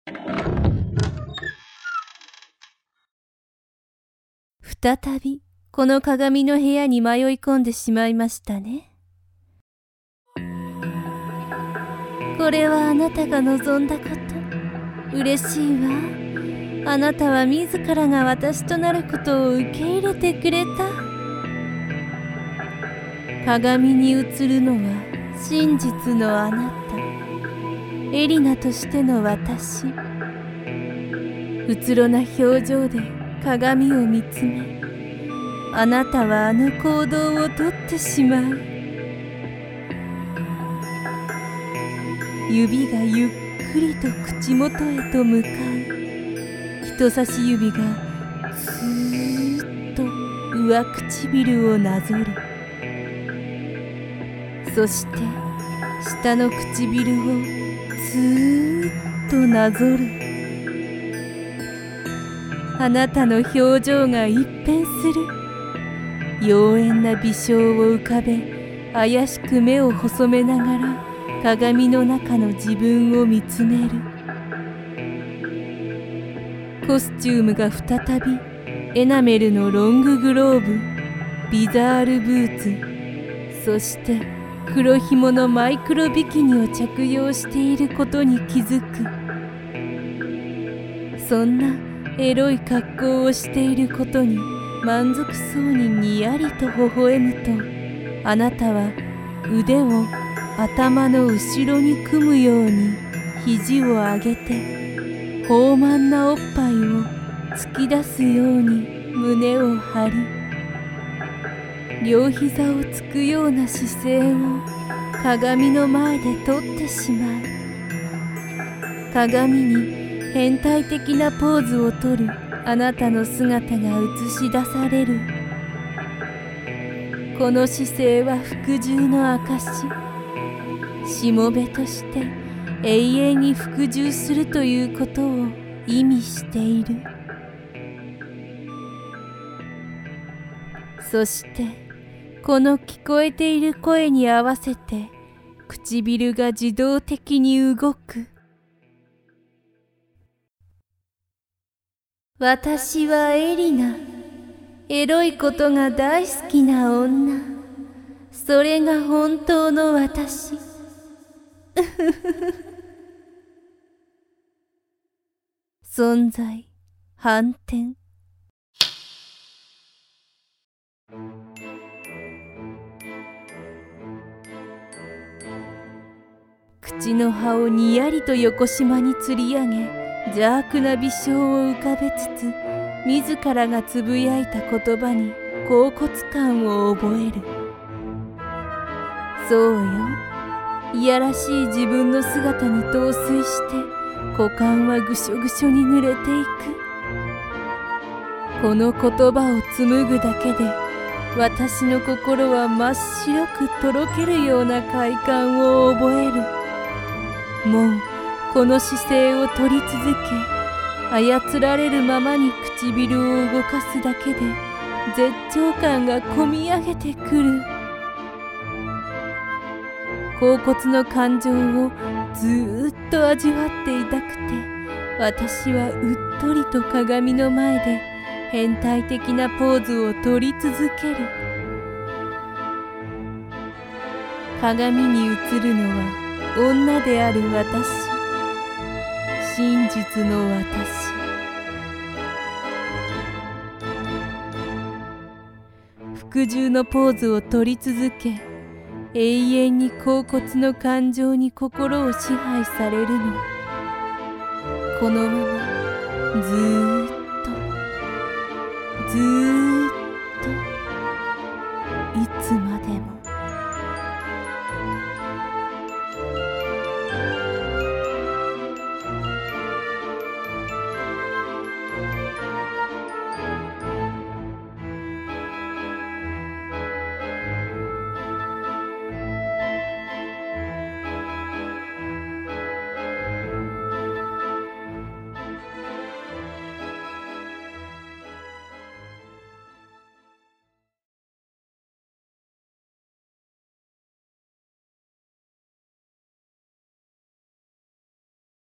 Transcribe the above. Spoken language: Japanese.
再びこの鏡の部屋に迷い込んでしまいましたね。これはあなたが望んだこと。嬉しいわ。あなたは自らが私となることを受け入れてくれた。鏡に映るのは真実のあなた、エリナとしての私。うつろな表情で鏡を見つめ、あなたはあの行動をとってしまう。指がゆっくりと口元へと向かう。人差し指がスーッと上唇をなぞる。そして下の唇をスーッとなぞる。あなたの表情が一変する。妖艶な微笑を浮かべ、怪しく目を細めながら鏡の中の自分を見つめる。コスチュームが再びエナメルのロンググローブ、ビザールブーツ、そして黒紐のマイクロビキニを着用していることに気づく。そんなエロい格好をしていることに満足そうににやりと微笑むと、あなたは腕を頭の後ろに組むように肘を上げて、豊満なおっぱいを突き出すように胸を張り、両膝をつくような姿勢を鏡の前でとってしまう。鏡に変態的なポーズをとるあなたの姿が映し出される。この姿勢は服従の証。しもべとして永遠に服従するということを意味している。そしてこの聞こえている声に合わせて唇が自動的に動く。私はエリナ。エロいことが大好きな女。それが本当の私。存在反転。口の葉をにやりと横島に吊り上げ、邪悪な微笑を浮かべつつ、自らがつぶやいた言葉に恍惚感を覚える。そうよ、いやらしい自分の姿に陶酔して股間はぐしょぐしょに濡れていく。この言葉を紡ぐだけで私の心は真っ白くとろけるような快感を覚える。もうこの姿勢を取り続け、操られるままに唇を動かすだけで絶頂感がこみ上げてくる。恍惚の感情をずーっと味わっていたくて、私はうっとりと鏡の前で変態的なポーズを取り続ける。鏡に映るのは女である私、真実の私。服従のポーズを取り続け、永遠に恍惚の感情に心を支配されるの。このままずーっとずーっといつまでも。